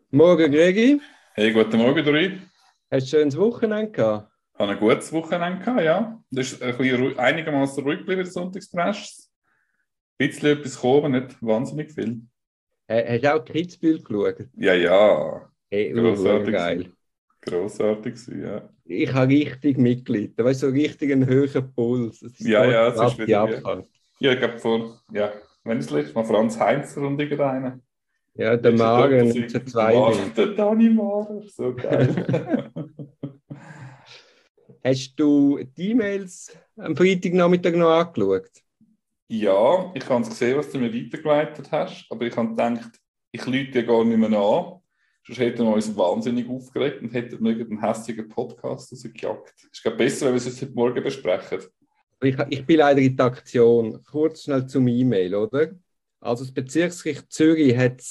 Morgen, Gregi. Hey, guten Morgen, Dori. Hast du ein schönes Wochenende gehabt? Ich hatte ein gutes Wochenende gehabt, ja. Das ist ein bisschen einigermaßen ruhig geblieben, der Sonntagsfresh. Ein bisschen etwas gekommen, nicht wahnsinnig viel. Hast du auch Kitzbühel geschaut? Ja, ja. Hey, Grossartig geil. gewesen. Grossartig gewesen, ja. Ich habe richtig mitgelitten. Weißt du, so richtig einen höheren Puls. Es ist Ja, so ja, es ist krass, die wieder wie. Abfahrt. Ja, ich glaube, wenn es letztes Mal Franz Heinzer und irgendeiner. Ja, der Letzte Magen Doppelsieger. Der 1992. Der Dani Mara, so geil. Hast du die E-Mails am Freitagnachmittag noch angeschaut? Ja, ich habe es gesehen, was du mir weitergeleitet hast, aber ich habe gedacht, ich lüte dir gar nicht mehr an. Sonst hätten wir uns wahnsinnig aufgeregt und hätten wir einen hässigen Podcast rausgejagt. Es ist glaube besser, wenn wir es jetzt heute Morgen besprechen. Ich bin leider in der Aktion. Kurz schnell zum E-Mail, oder? Also das Bezirksgericht Zürich hat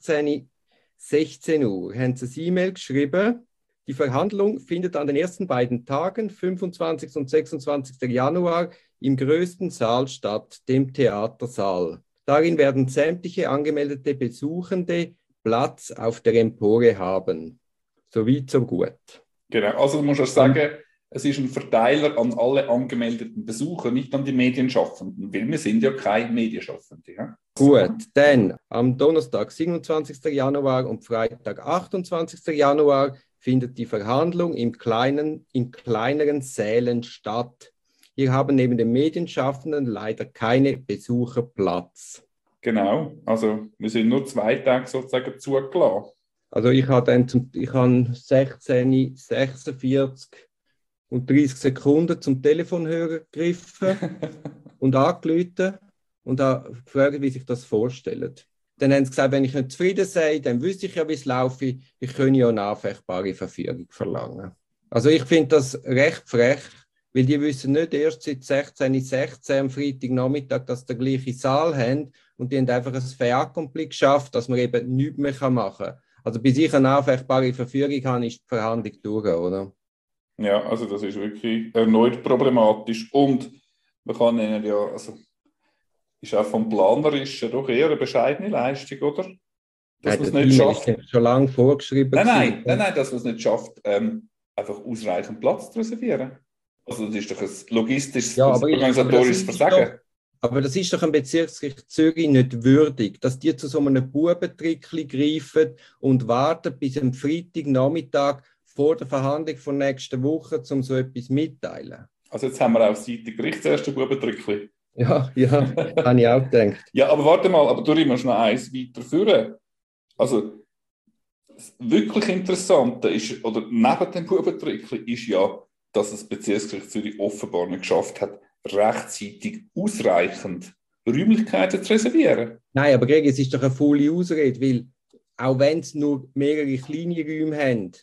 16 Uhr haben sie ein E-Mail geschrieben. Die Verhandlung findet an den ersten beiden Tagen, 25. und 26. Januar, im größten Saal statt, dem Theatersaal. Darin werden sämtliche angemeldete Besuchende Platz auf der Empore haben. So weit, so gut. Genau, also du musst auch sagen, es ist ein Verteiler an alle angemeldeten Besucher, nicht an die Medienschaffenden, weil wir sind ja keine Medienschaffende. Ja? Gut, dann am Donnerstag, 27. Januar und Freitag, 28. Januar findet die Verhandlung in kleineren Sälen statt. Hier haben neben den Medienschaffenden leider keine Besucher Platz. Genau, also wir sind nur 2 Tage sozusagen zugelassen. Also ich habe 16:46 und 30 Sekunden zum Telefonhörer gegriffen und angerufen und gefragt, wie sich das vorstellt. Dann haben sie gesagt, wenn ich nicht zufrieden sei, dann wüsste ich ja, wie es laufe. Ich könne ja eine anfechtbare Verfügung verlangen. Also ich finde das recht frech, weil die wissen nicht erst seit 16:16 am Freitagnachmittag, dass sie den gleichen Saal haben und die haben einfach ein Fait accompli geschafft, dass man eben nichts mehr machen kann. Also bis ich eine anfechtbare Verfügung habe, ist die Verhandlung durch, oder? Ja, also das ist wirklich erneut problematisch und man kann ihnen ja, also ist auch vom Planerischen doch eher eine bescheidene Leistung, oder? Dass man es Das nicht E-Mail schafft. ist schon lange vorgeschrieben Nein, dass man es nicht schafft, einfach ausreichend Platz zu reservieren. Also das ist doch ein logistisches Ja, und organisatorisches Versagen. Aber das ist doch ein Bezirksgericht Zürich nicht würdig, dass die zu so einem Bubentrickli greifen und warten bis am Freitagnachmittag vor der Verhandlung von nächster Woche, um so etwas mitteilen. Also jetzt haben wir auf Seite Gericht das erste Bubentrückchen. Ja, habe ich auch gedacht. Ja, aber warte mal, aber du musst noch eins weiter führen. Also das wirklich Interessante ist, oder neben dem Bubentrückchen ist ja, dass das Bezirksgericht Zürich offenbar nicht geschafft hat, rechtzeitig ausreichend Räumlichkeiten zu reservieren. Nein, aber Greg, es ist doch eine volle Ausrede, weil auch wenn es nur mehrere kleine Räume haben,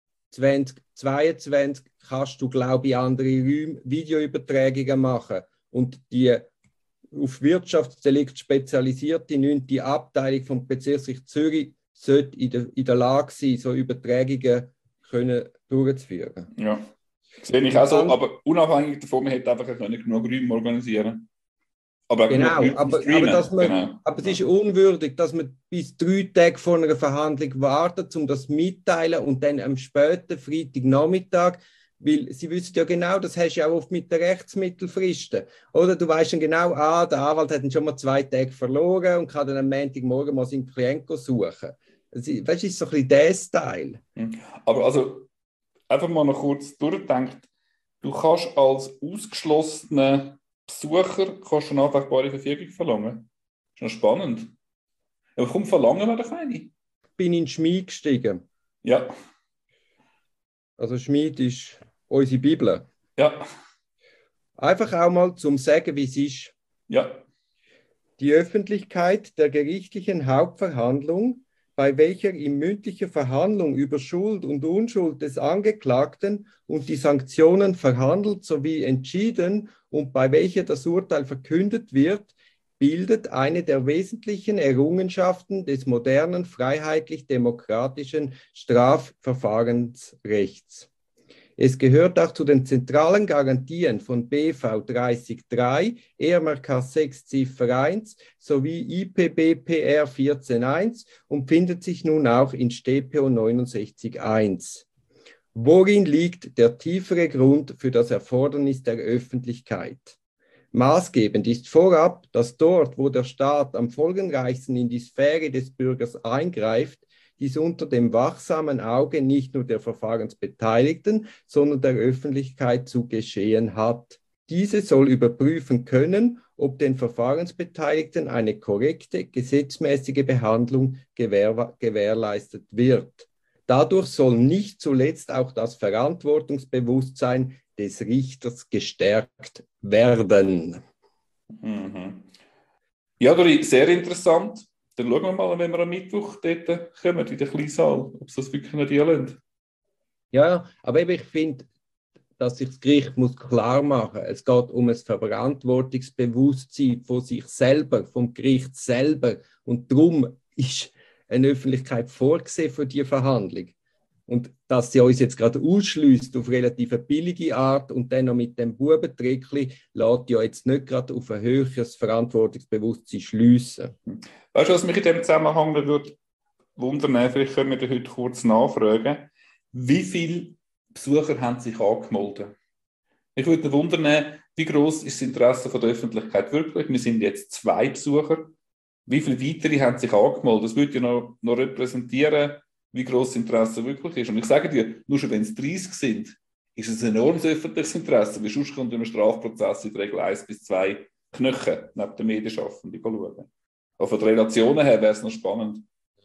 2022 kannst du, glaube ich, andere Räume Videoübertragungen machen. Und die auf Wirtschaftsdelikt spezialisierte 9. Abteilung vom Bezirksgericht Zürich sollte in der Lage sein, so Übertragungen durchzuführen. Ja, sehe ich auch so, aber unabhängig davon, man hätte einfach genug Räume organisieren. Aber genau, genug Räume zum Streamen. Genau. Aber es ist unwürdig, dass man bis 3 Tage vor einer Verhandlung wartet, um das mitteilen und dann am späten Freitagnachmittag, weil sie wissen ja genau, das hast du ja auch oft mit den Rechtsmittelfristen. Oder du weißt dann genau, der Anwalt hat dann schon mal 2 Tage verloren und kann dann am Montagmorgen mal seinen Klienten suchen. Weißt du, das ist so ein bisschen der Style. Aber also, einfach mal noch kurz durchdenkt, du kannst als ausgeschlossener Besucher eine anfechtbare Verfügung verlangen. Das ist noch spannend. Aber komm, verlangen wir doch eine. Ich bin in den Schmied gestiegen. Ja. Also Schmied ist unsere Bibel. Ja. Einfach auch mal zum sagen, wie es ist. Ja. Die Öffentlichkeit der gerichtlichen Hauptverhandlung, bei welcher in mündlicher Verhandlung über Schuld und Unschuld des Angeklagten und die Sanktionen verhandelt sowie entschieden und bei welcher das Urteil verkündet wird, bildet eine der wesentlichen Errungenschaften des modernen freiheitlich-demokratischen Strafverfahrensrechts. Es gehört auch zu den zentralen Garantien von BV 30.3, EMRK 6 Ziffer 1 sowie IPBPR 14.1 und findet sich nun auch in StPO 69.1. Worin liegt der tiefere Grund für das Erfordernis der Öffentlichkeit? Maßgebend ist vorab, dass dort, wo der Staat am folgenreichsten in die Sphäre des Bürgers eingreift, dies unter dem wachsamen Auge nicht nur der Verfahrensbeteiligten, sondern der Öffentlichkeit zu geschehen hat. Diese soll überprüfen können, ob den Verfahrensbeteiligten eine korrekte, gesetzmäßige Behandlung gewährleistet wird. Dadurch soll nicht zuletzt auch das Verantwortungsbewusstsein des Richters gestärkt werden. Mhm. Ja, Dori, sehr interessant. Dann schauen wir mal, wenn wir am Mittwoch dort kommen, in den kleinen Saal, ob es das wirklich nicht lassen. Ja, aber eben, ich finde, dass sich das Gericht muss klar machen muss. Es geht um ein Verantwortungsbewusstsein von sich selber, vom Gericht selber. Und darum ist eine Öffentlichkeit vorgesehen für die Verhandlung. Und dass sie uns jetzt gerade ausschließt auf relativ eine billige Art und dann noch mit dem Bubentrickli, lässt ja jetzt nicht gerade auf ein höheres Verantwortungsbewusstsein schliessen. Weißt du, was mich in dem Zusammenhang würde wundern, vielleicht können wir heute kurz nachfragen, wie viele Besucher haben sich angemeldet? Ich würde wundern, wie groß ist das Interesse von der Öffentlichkeit wirklich? Wir sind jetzt 2 Besucher. Wie viele weitere haben sich angemeldet? Das würde ja noch repräsentieren, wie groß das Interesse wirklich ist. Und ich sage dir, nur schon wenn es 30 sind, ist es ein enormes öffentliches Interesse, weil sonst kommt in einem Strafprozess in der Regel 1 bis 2 Knöchen neben den Medienschaffenden schauen. Aber von den Relationen her wäre es noch spannend.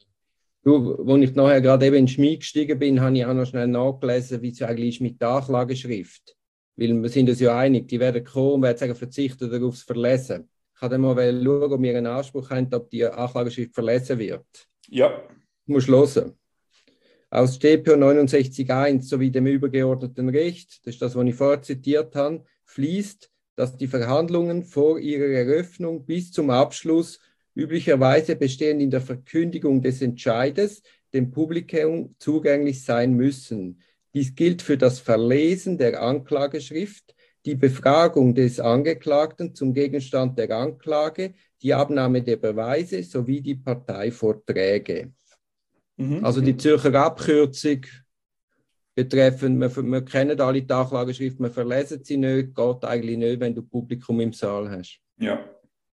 Du, als ich nachher gerade eben in den Schmied gestiegen bin, habe ich auch noch schnell nachgelesen, wie es eigentlich ist mit der Anklageschrift. Weil wir sind uns ja einig, die werden kommen und werden sagen, verzichten darauf zu verlesen. Ich wollte mal schauen, ob wir einen Anspruch haben, ob die Anklageschrift verlesen wird. Ja. Du musst hören. Aus StPO 69.1 sowie dem übergeordneten Recht, das ist das, was ich vorher zitiert habe, fließt, dass die Verhandlungen vor ihrer Eröffnung bis zum Abschluss üblicherweise bestehend in der Verkündigung des Entscheides dem Publikum zugänglich sein müssen. Dies gilt für das Verlesen der Anklageschrift, die Befragung des Angeklagten zum Gegenstand der Anklage, die Abnahme der Beweise sowie die Parteivorträge. Also die Zürcher Abkürzung betreffend, wir kennen alle die Anklageschrift, wir verlesen sie nicht, geht eigentlich nicht, wenn du Publikum im Saal hast. Ja.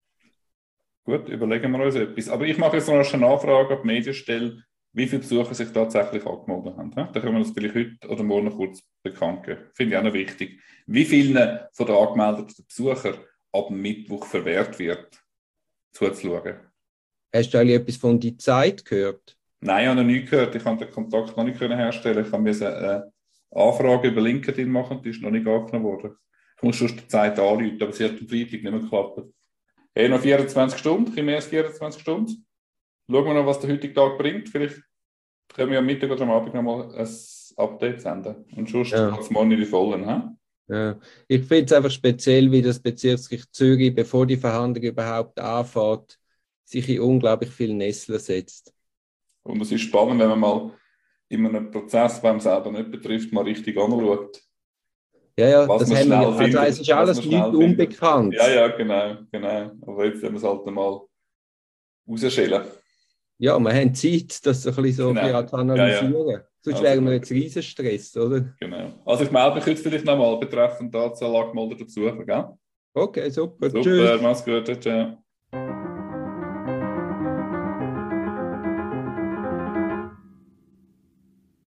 Gut, überlegen wir uns etwas. Aber ich mache jetzt noch eine Nachfrage an die Medienstelle, wie viele Besucher sich tatsächlich angemeldet haben. Da können wir uns vielleicht heute oder morgen noch kurz bekannt geben. Finde ich auch noch wichtig. Wie vielen von den angemeldeten Besuchern ab Mittwoch verwehrt wird, zuzuschauen. Hast du eigentlich etwas von die Zeit gehört? Nein, ich habe noch nichts gehört. Ich konnte den Kontakt noch nicht herstellen. Ich musste eine Anfrage über LinkedIn machen, die ist noch nicht angenommen worden. Ich muss schon die Zeit anrufen, aber sie hat am Freitag nicht mehr geklappt. Hey, noch 24 Stunden, mehr als 24 Stunden. Schauen wir noch, was der heutige Tag bringt. Vielleicht können wir am Mittag oder am Abend noch mal ein Update senden. Und sonst geht es morgen in die Vollen. Ja. Ich finde es einfach speziell, wie das Bezirksgericht Zürich, bevor die Verhandlung überhaupt anfängt, sich in unglaublich viele Nesseln setzt. Und es ist spannend, wenn man mal in einem Prozess, der man selber nicht betrifft, mal richtig anschaut. Ja, das haben wir. Also es ist alles nicht unbekannt. Ja, genau. Aber jetzt haben wir es halt mal rausschälen. Ja, wir haben Zeit, das ein bisschen so zu analysieren. Ja. Sonst wären wir jetzt riesen Stress, oder? Genau. Also ich melde mich jetzt vielleicht nochmal betreffend die Anzahl angemeldeter Besucher, gell? Okay, super. Super, Tschüss. mach's gut. Ciao.